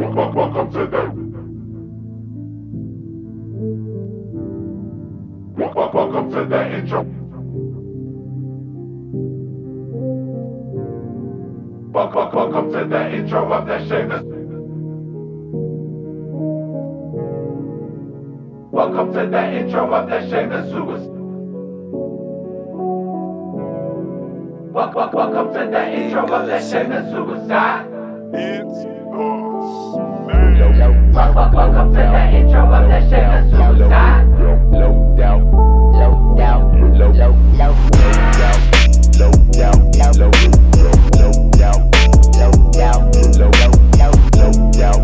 Welcome to the welcome to the intro. Welcome to the intro of the Shameless. Welcome to the intro of the Shameless Suicide. Welcome to the intro of the Shameless Suicide. It's us, man. Welcome to the intro of the Shameless Suicide. Low doubt, low doubt, low doubt, low doubt, low doubt, low doubt, low doubt, low doubt,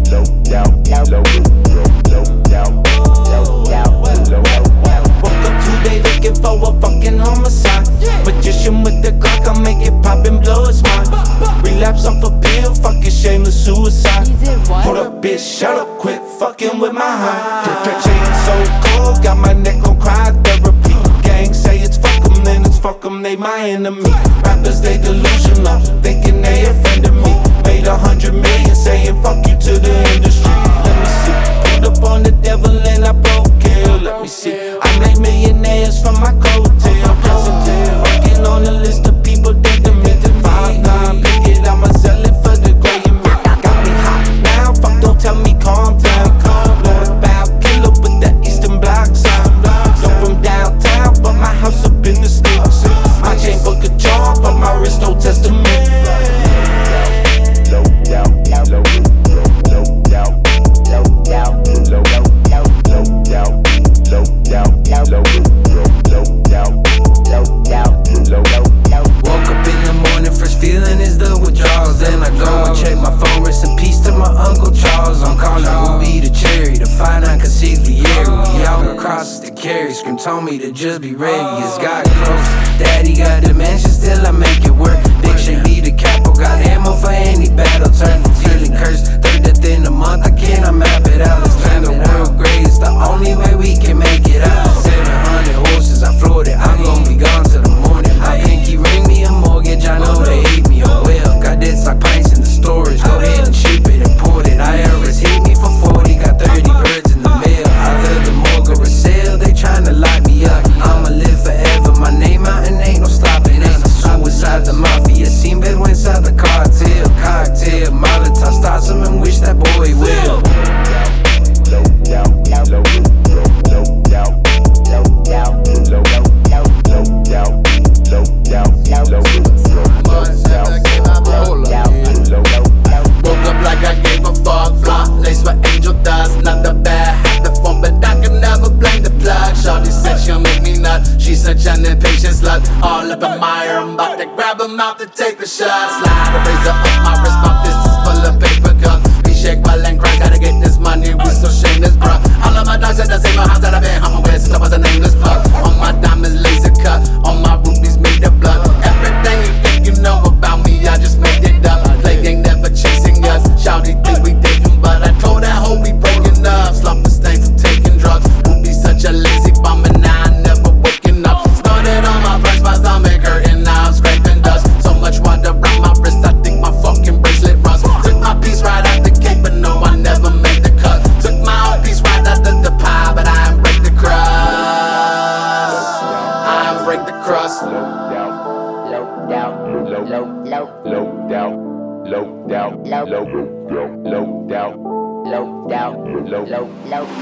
Woke up today looking for a fucking homicide. Magician with the Glock, I make it pop and blow his mind. Relapse off a pill, fucking shameless suicide. Hold up, bitch, shut up, quit fucking with my high. Chain so cold, got my neck on cry therapy. Gang say it's fuck 'em, then it's fuck 'em, they my enemy. Rappers, they delusional, thinking they a friend of me. Made 100 million, saying fuck you to the industry. Let me see, pulled up on the devil and I broke kill. Let me see, I made millionaires from my coattail. Working on a list of people that demented me. 5'9", pick it, I'ma sell it for the gray and me. Got me hot now, fuck, don't tell me calm down. Northbound killer with the Eastern Bloc sign. Don't from downtown, but my house up in the sticks. My chain book a jar, but my wrist don't testament. low doubt, low doubt, low doubt, low doubt, Woke up in the morning, first feeling is the withdrawals. Then I go and check my phone, rest in peace to my Uncle Charles. I'm calling Ruby the Cherry to find out consigliere. We out across the carry, Scream told me to just be ready. It's got close, daddy got dementia, still I make it work. Big shake be the capo, got ammo for any battle. Turn from feeling cursed, third death in a month, I cannot map it out. Let's plan the world great, it's the only way we can make it out. 700 horses, I floored it, I'm gonna be gone till the morning. My pinky ring me a mortgage, I know they hate me, oh well. Got this like pints in the storage, go ahead and ship it, import it. IRS hit me for 40, got 30 birds in the mail. Either the morgue or a sale, they tryna lock me up. I'ma live forever, my name out and ain't no stopping. Ain't no suicide, the mafia scene, but inside the cartel. Cocktail, Molotov, starts them and wish that boy will. low doubt, low doubt, Woke up like I gave a fuck. Fly laced with angel dust. Not the bad habit form, but I can never blame the plug. Shawty said she'll make me nut. She's such an impatient slut. All up in my ear, I'm about to grab him out to take a shot. Slide a razor up my wrist, my fist is full of paper cups. We shake while and cry, gotta get this money, we so shameless, bruh. All of my dogs at the same house that I've been hung with since I was a nameless plug. All my diamonds laser cut, all my rubies made of blood. Everything you think you know about me, I just made it up. Play gang never chasing us. Shawty think we dating, but I told that hoe we broken up. Slump this thing for taking drugs. Would be such a lazy bum, and now I never waking up. Started on my breast, my stomach hurting, now I'm scraping dust. So much water around my wrist, I think my fucking bracelet rust. Took my piece right out the cake, but no, I never made the cut. Took my own piece right out the pie, but I ain't break the crust. I ain't break the crust. low doubt, low doubt, low doubt, low doubt, low doubt, low doubt, low doubt.